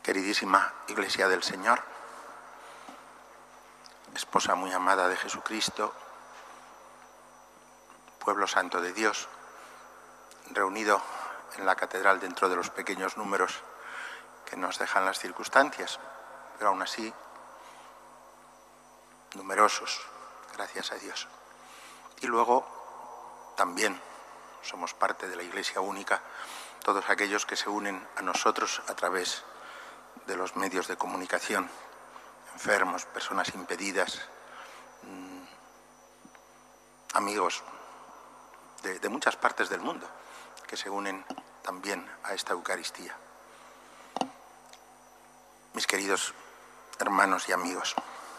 Queridísima Iglesia del Señor, esposa muy amada de Jesucristo, pueblo santo de Dios, reunido en la catedral dentro de los pequeños números que nos dejan las circunstancias, pero aún así numerosos, gracias a Dios. Y luego también somos parte de la Iglesia única, todos aquellos que se unen a nosotros a través de los medios de comunicación, enfermos, personas impedidas, amigos de muchas partes del mundo que se unen también a esta Eucaristía. Mis queridos hermanos y amigos,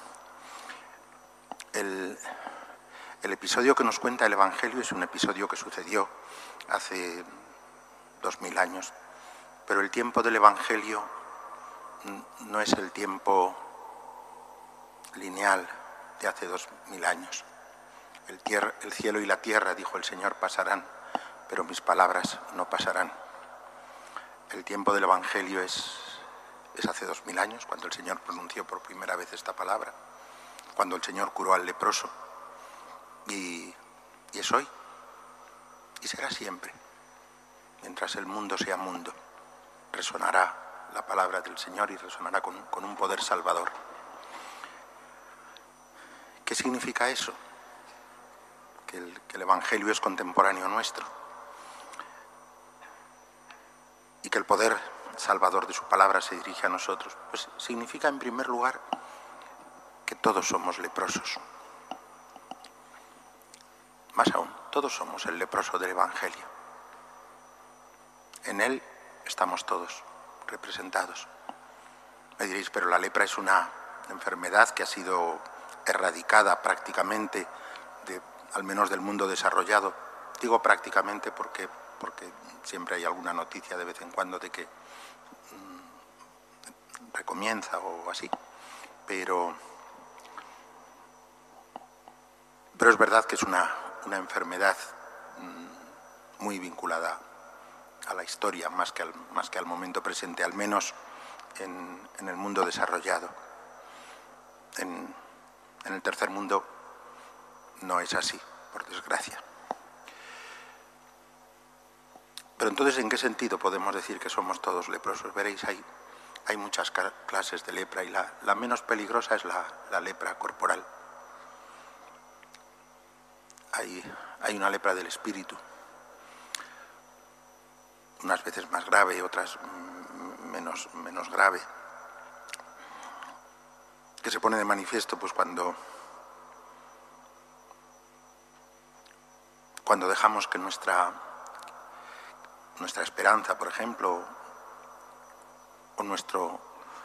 el episodio que nos cuenta el Evangelio es un episodio que sucedió hace 2000 años, pero el tiempo del Evangelio no es el tiempo lineal de hace 2000 años. El cielo y la tierra, dijo el Señor, pasarán, pero mis palabras no pasarán. El tiempo del Evangelio es hace 2000 años, cuando el Señor pronunció por primera vez esta palabra, cuando el Señor curó al leproso, y es hoy, y será siempre. Mientras el mundo sea mundo, resonará la palabra del Señor y resonará con un poder salvador. ¿Qué significa eso? Que el Evangelio es contemporáneo nuestro y que el poder salvador de su palabra se dirige a nosotros. Pues significa, en primer lugar, que todos somos leprosos. Más aún, todos somos el leproso del Evangelio. En él estamos todos representados. Me diréis, pero la lepra es una enfermedad que ha sido erradicada prácticamente, al menos del mundo desarrollado. Digo prácticamente porque siempre hay alguna noticia de vez en cuando de que recomienza o así. Pero es verdad que es una enfermedad muy vinculada a la historia, más que al momento presente, al menos en el mundo desarrollado. En el tercer mundo no es así, por desgracia. Pero entonces, ¿en qué sentido podemos decir que somos todos leprosos? Veréis, hay muchas clases de lepra y la menos peligrosa es la lepra corporal. Hay una lepra del espíritu, unas veces más grave y otras menos grave, que se pone de manifiesto pues cuando dejamos que nuestra esperanza, por ejemplo, o nuestro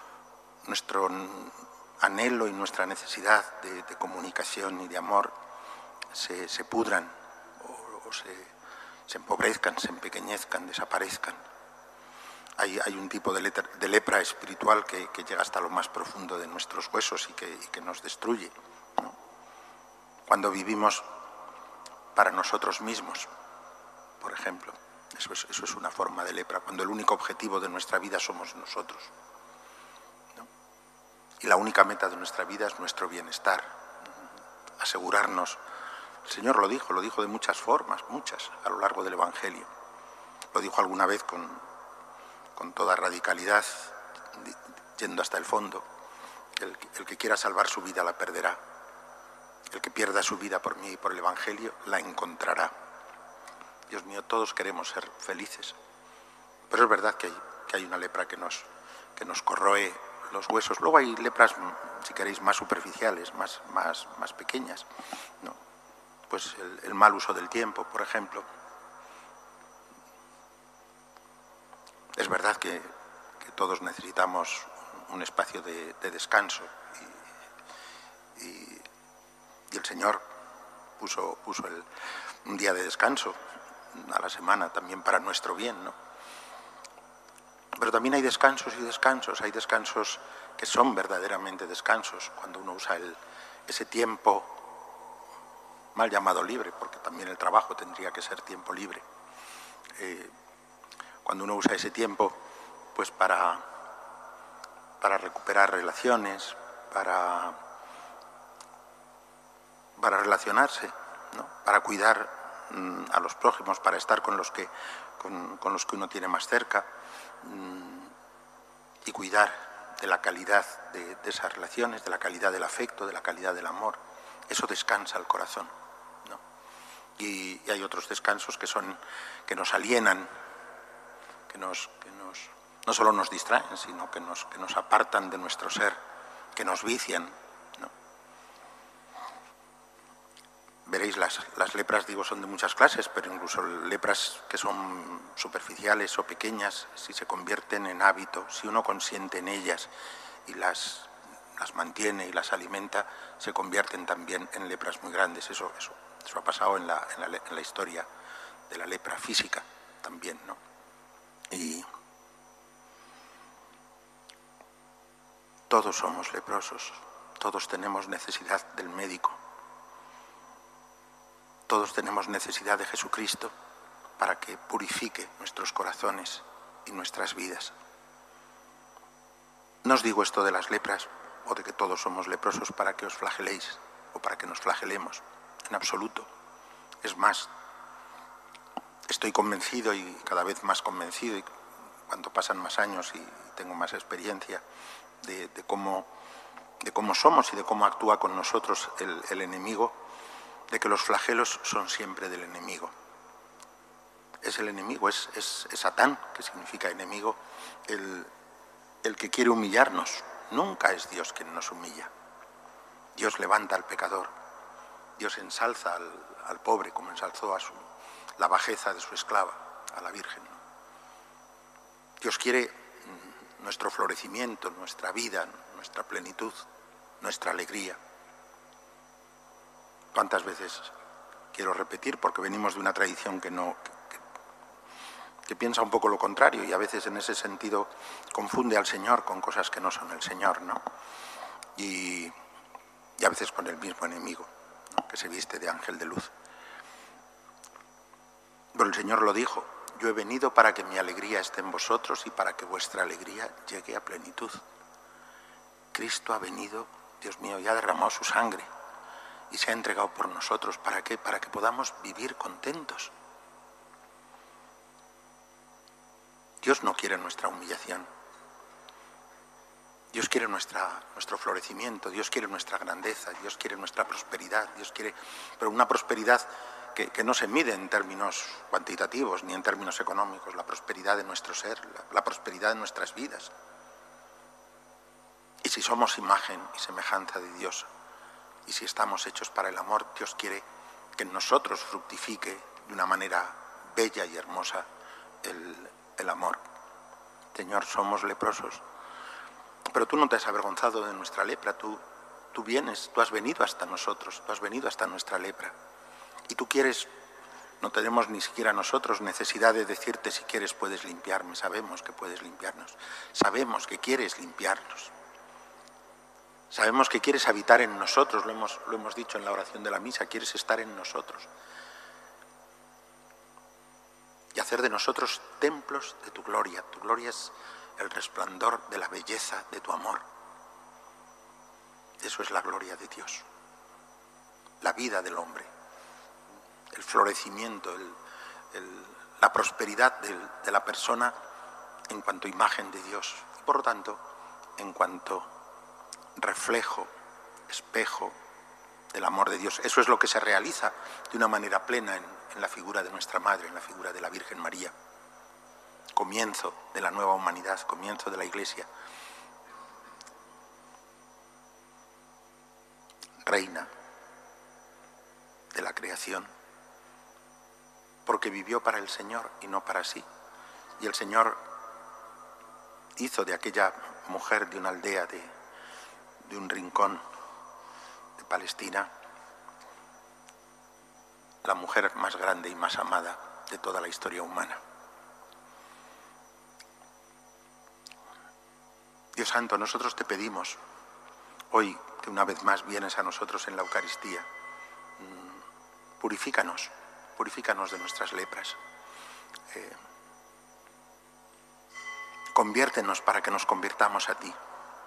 anhelo y nuestra necesidad de comunicación y de amor se pudran o se empobrezcan, se empequeñezcan, desaparezcan. Hay un tipo de lepra espiritual que llega hasta lo más profundo de nuestros huesos y que nos destruye, ¿no? Cuando vivimos para nosotros mismos, por ejemplo, eso es una forma de lepra, cuando el único objetivo de nuestra vida somos nosotros, ¿no? Y la única meta de nuestra vida es nuestro bienestar, asegurarnos. El Señor lo dijo de muchas formas, muchas, a lo largo del Evangelio. Lo dijo alguna vez con toda radicalidad, yendo hasta el fondo. El que quiera salvar su vida la perderá. El que pierda su vida por mí y por el Evangelio la encontrará. Dios mío, todos queremos ser felices. Pero es verdad que hay una lepra que nos corroe los huesos. Luego hay lepras, si queréis, más superficiales, más pequeñas, ¿no? Pues el mal uso del tiempo, por ejemplo. Es verdad que todos necesitamos un espacio de descanso y el Señor puso un día de descanso a la semana también para nuestro bien, ¿no? Pero también hay descansos y descansos. Hay descansos que son verdaderamente descansos, cuando uno usa ese tiempo mal llamado libre, porque también el trabajo tendría que ser tiempo libre. Cuando uno usa ese tiempo pues para recuperar relaciones, para relacionarse, ¿no? Para cuidar a los prójimos, para estar con los que uno tiene más cerca, y cuidar de la calidad de esas relaciones, de la calidad del afecto, de la calidad del amor. Eso descansa el corazón, ¿no? Y hay otros descansos que nos alienan, que no solo nos distraen, sino que nos apartan de nuestro ser, que nos vician, ¿no? Veréis, las lepras, digo, son de muchas clases, pero incluso lepras que son superficiales o pequeñas, si se convierten en hábito, si uno consiente en ellas y las mantiene y las alimenta, se convierten también en lepras muy grandes. Eso ha pasado en la historia de la lepra física también, ¿no? Y todos somos leprosos, todos tenemos necesidad del médico. Todos tenemos necesidad de Jesucristo para que purifique nuestros corazones y nuestras vidas. No os digo esto de las lepras o de que todos somos leprosos para que os flageléis o para que nos flagelemos, en absoluto. Es más, estoy convencido y cada vez más convencido, y cuanto pasan más años y tengo más experiencia de cómo somos y de cómo actúa con nosotros el enemigo, de que los flagelos son siempre del enemigo. Es el enemigo, es Satán, que significa enemigo, el que quiere humillarnos. Nunca es Dios quien nos humilla. Dios levanta al pecador. Dios ensalza al pobre, como ensalzó la bajeza de su esclava, a la Virgen. Dios quiere nuestro florecimiento, nuestra vida, nuestra plenitud, nuestra alegría. ¿Cuántas veces quiero repetir? Porque venimos de una tradición que piensa un poco lo contrario y a veces en ese sentido confunde al Señor con cosas que no son el Señor, ¿no? Y a veces con el mismo enemigo, ¿no?, que se viste de ángel de luz. Pero el Señor lo dijo: yo he venido para que mi alegría esté en vosotros y para que vuestra alegría llegue a plenitud. Cristo ha venido, Dios mío, y ha derramado su sangre y se ha entregado por nosotros. ¿Para qué? Para que podamos vivir contentos. Dios no quiere nuestra humillación. Dios quiere nuestro florecimiento, Dios quiere nuestra grandeza, Dios quiere nuestra prosperidad, Dios quiere, pero una prosperidad que no se mide en términos cuantitativos ni en términos económicos, la prosperidad de nuestro ser, la prosperidad de nuestras vidas. Y si somos imagen y semejanza de Dios, y si estamos hechos para el amor, Dios quiere que en nosotros fructifique de una manera bella y hermosa el amor. Señor, somos leprosos, pero tú no te has avergonzado de nuestra lepra. Tú has venido hasta nosotros, tú has venido hasta nuestra lepra. Y tú quieres, no tenemos ni siquiera nosotros necesidad de decirte: si quieres puedes limpiarme. Sabemos que puedes limpiarnos, sabemos que quieres limpiarnos. Sabemos que quieres habitar en nosotros, lo hemos dicho en la oración de la misa, quieres estar en nosotros y hacer de nosotros templos de tu gloria. Tu gloria es el resplandor de la belleza de tu amor. Eso es la gloria de Dios, la vida del hombre, el florecimiento, la prosperidad de la persona en cuanto imagen de Dios y por lo tanto en cuanto reflejo, espejo del amor de Dios. Eso es lo que se realiza de una manera plena en la figura de nuestra Madre, en la figura de la Virgen María. Comienzo de la nueva humanidad, comienzo de la Iglesia. Reina de la creación, porque vivió para el Señor y no para sí. Y el Señor hizo de aquella mujer de una aldea, de un rincón de Palestina, la mujer más grande y más amada de toda la historia humana. Dios Santo, nosotros te pedimos hoy que una vez más vienes a nosotros en la Eucaristía. Purifícanos de nuestras lepras. Conviértenos para que nos convirtamos a ti.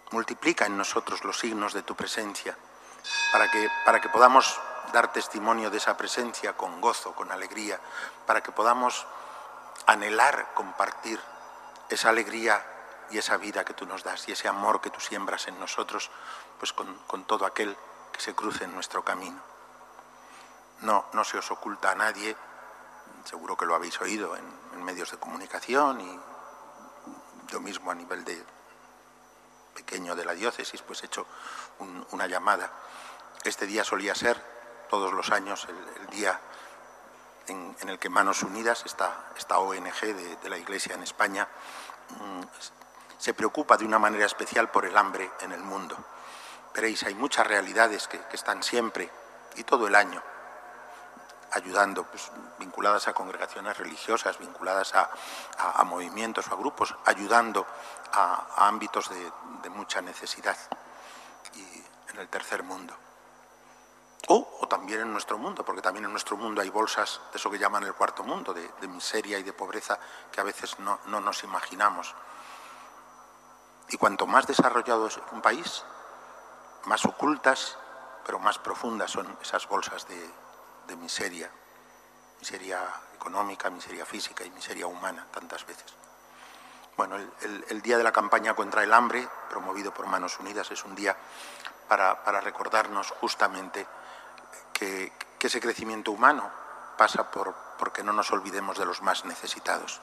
Multiplica en nosotros los signos de tu presencia para que podamos dar testimonio de esa presencia con gozo, con alegría, para que podamos anhelar compartir esa alegría y esa vida que tú nos das y ese amor que tú siembras en nosotros, pues con todo aquel que se cruce en nuestro camino. No se os oculta a nadie, seguro que lo habéis oído en medios de comunicación y yo mismo a nivel pequeño de la diócesis, pues he hecho una llamada. Este día solía ser, todos los años, el día en el que Manos Unidas, esta ONG de la Iglesia en España, se preocupa de una manera especial por el hambre en el mundo. Veréis, hay muchas realidades que están siempre y todo el año ayudando, pues, vinculadas a congregaciones religiosas, vinculadas a movimientos o a grupos, ayudando a ámbitos de mucha necesidad y en el tercer mundo. O también en nuestro mundo, porque también en nuestro mundo hay bolsas de eso que llaman el cuarto mundo, de miseria y de pobreza que a veces no nos imaginamos. Y cuanto más desarrollado es un país, más ocultas, pero más profundas son esas bolsas de miseria, miseria económica, miseria física y miseria humana, tantas veces. Bueno, el día de la campaña contra el hambre, promovido por Manos Unidas, es un día para recordarnos justamente que ese crecimiento humano pasa porque no nos olvidemos de los más necesitados.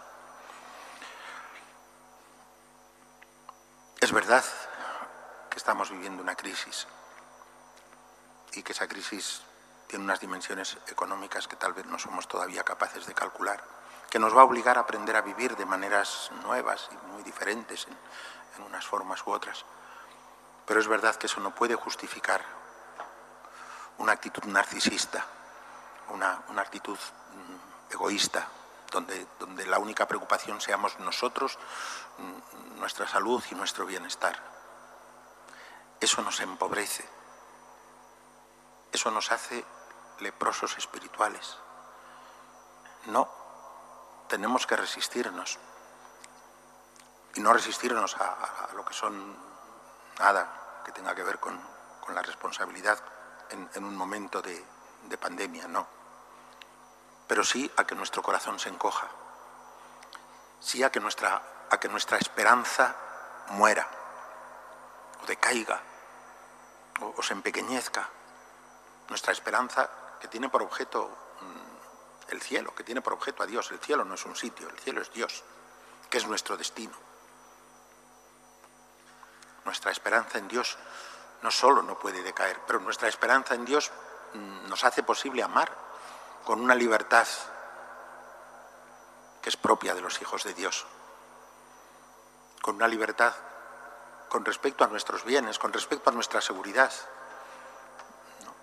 Es verdad que estamos viviendo una crisis y que esa crisis tiene unas dimensiones económicas que tal vez no somos todavía capaces de calcular, que nos va a obligar a aprender a vivir de maneras nuevas y muy diferentes en unas formas u otras. Pero es verdad que eso no puede justificar una actitud narcisista, una actitud egoísta, donde la única preocupación seamos nosotros, nuestra salud y nuestro bienestar. Eso nos empobrece, eso nos hace leprosos espirituales. No, tenemos que resistirnos, y no resistirnos a lo que son nada que tenga que ver con la responsabilidad en un momento de pandemia, no. Pero sí a que nuestro corazón se encoja, sí a que nuestra esperanza muera, o decaiga, o se empequeñezca. Nuestra esperanza que tiene por objeto el cielo, que tiene por objeto a Dios. El cielo no es un sitio, el cielo es Dios, que es nuestro destino. Nuestra esperanza en Dios no solo no puede decaer, pero nuestra esperanza en Dios nos hace posible amar con una libertad que es propia de los hijos de Dios, con una libertad con respecto a nuestros bienes, con respecto a nuestra seguridad. ¿No?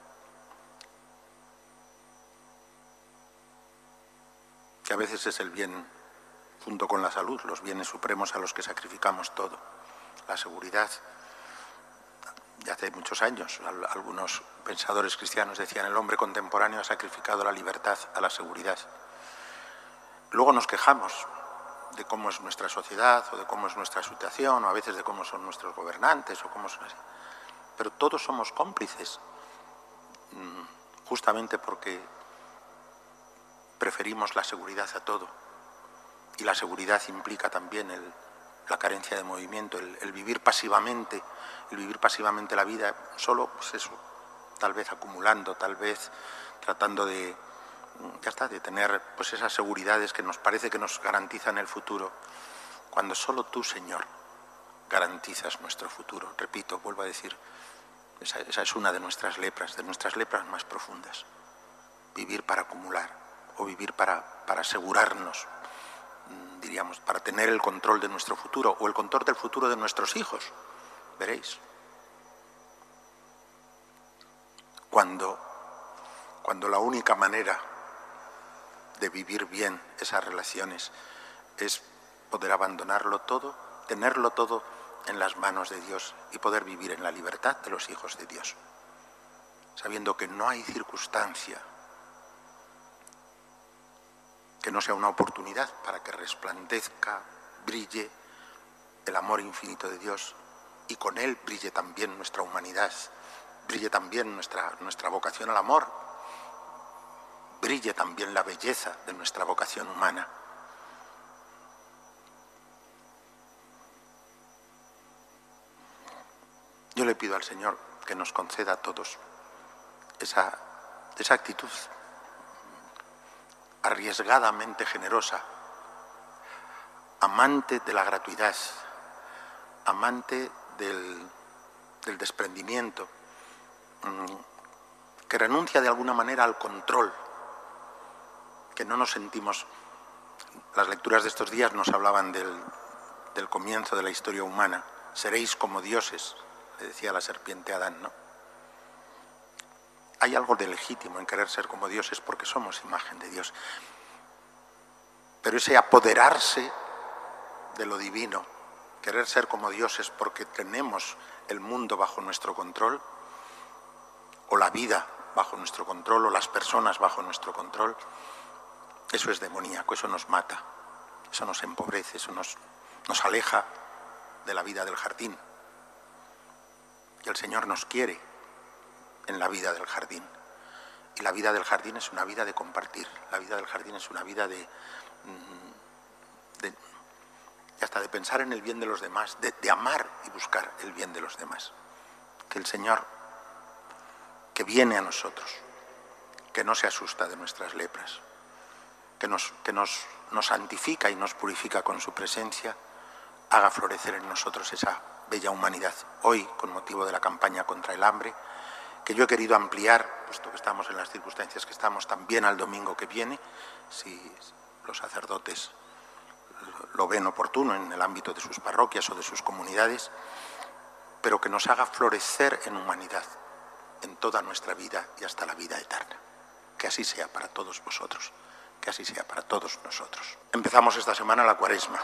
Que a veces es el bien, junto con la salud, los bienes supremos a los que sacrificamos todo. La seguridad. Ya hace muchos años, algunos pensadores cristianos decían: el hombre contemporáneo ha sacrificado la libertad a la seguridad. Luego nos quejamos de cómo es nuestra sociedad o de cómo es nuestra situación o a veces de cómo son nuestros gobernantes o cómo son así. Pero todos somos cómplices, justamente porque preferimos la seguridad a todo. Y la seguridad implica también la carencia de movimiento, el vivir pasivamente la vida, solo pues eso, tal vez acumulando, tal vez tratando de tener pues esas seguridades que nos parece que nos garantizan el futuro, cuando solo tú, Señor, garantizas nuestro futuro. Repito, vuelvo a decir, esa es una de nuestras lepras más profundas. Vivir para acumular o vivir para asegurarnos, diríamos, para tener el control de nuestro futuro o el control del futuro de nuestros hijos. Veréis. Cuando la única manera de vivir bien esas relaciones es poder abandonarlo todo, tenerlo todo en las manos de Dios y poder vivir en la libertad de los hijos de Dios, sabiendo que no hay circunstancia que no sea una oportunidad para que resplandezca, brille el amor infinito de Dios y con él brille también nuestra humanidad, brille también nuestra vocación al amor, brille también la belleza de nuestra vocación humana. Yo le pido al Señor que nos conceda a todos esa actitud arriesgadamente generosa, amante de la gratuidad, amante del desprendimiento, que renuncia de alguna manera al control, que no nos sentimos. Las lecturas de estos días nos hablaban del comienzo de la historia humana. Seréis como dioses, le decía la serpiente a Adán, ¿no? Hay algo de legítimo en querer ser como dioses porque somos imagen de Dios. Pero ese apoderarse de lo divino, querer ser como dioses porque tenemos el mundo bajo nuestro control, o la vida bajo nuestro control, o las personas bajo nuestro control, eso es demoníaco, eso nos mata, eso nos empobrece, eso nos aleja de la vida del jardín. Y el Señor nos quiere en la vida del jardín. Y la vida del jardín es una vida de compartir, la vida del jardín es una vida hasta de pensar en el bien de los demás, de amar y buscar el bien de los demás. Que el Señor, que viene a nosotros, que no se asusta de nuestras lepras, que nos santifica y nos purifica con su presencia, haga florecer en nosotros esa bella humanidad. Hoy, con motivo de la campaña contra el hambre, que yo he querido ampliar, puesto que estamos en las circunstancias que estamos, también al domingo que viene, si los sacerdotes lo ven oportuno en el ámbito de sus parroquias o de sus comunidades, pero que nos haga florecer en humanidad, en toda nuestra vida y hasta la vida eterna. Que así sea para todos vosotros, que así sea para todos nosotros. Empezamos esta semana la Cuaresma.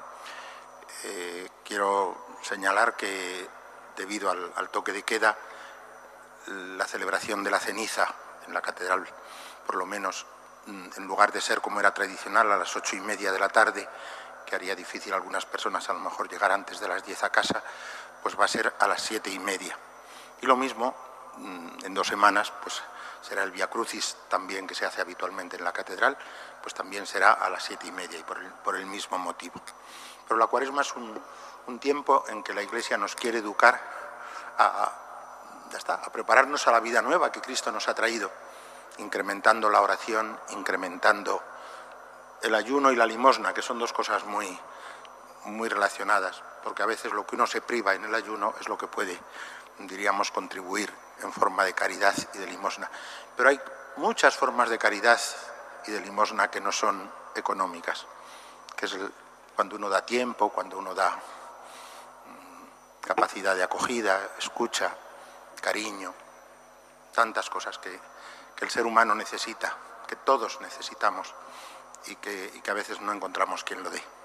Quiero señalar que debido al toque de queda, la celebración de la ceniza en la catedral, por lo menos en lugar de ser como era tradicional a las 8:30 de la tarde, que haría difícil a algunas personas a lo mejor llegar antes de las 10 a casa, pues va a ser a las 7:30. Y lo mismo, en 2 semanas, pues será el Vía Crucis también, que se hace habitualmente en la catedral, pues también será a las 7:30 y por el mismo motivo. Pero la Cuaresma es un tiempo en que la Iglesia nos quiere educar a prepararnos a la vida nueva que Cristo nos ha traído, incrementando la oración, incrementando el ayuno y la limosna, que son dos cosas muy, muy relacionadas, porque a veces lo que uno se priva en el ayuno es lo que puede, diríamos, contribuir en forma de caridad y de limosna. Pero hay muchas formas de caridad y de limosna que no son económicas, que es cuando uno da tiempo, cuando uno da capacidad de acogida, escucha, cariño, tantas cosas que el ser humano necesita, que todos necesitamos y que a veces no encontramos quien lo dé.